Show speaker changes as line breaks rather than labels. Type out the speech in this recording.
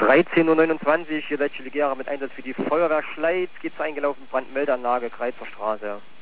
13:29 Uhr, hier Deutsche Legera mit Einsatz für die Feuerwehr Schleiz, geht's eingelaufen, Brandmeldeanlage, Kreizer Straße.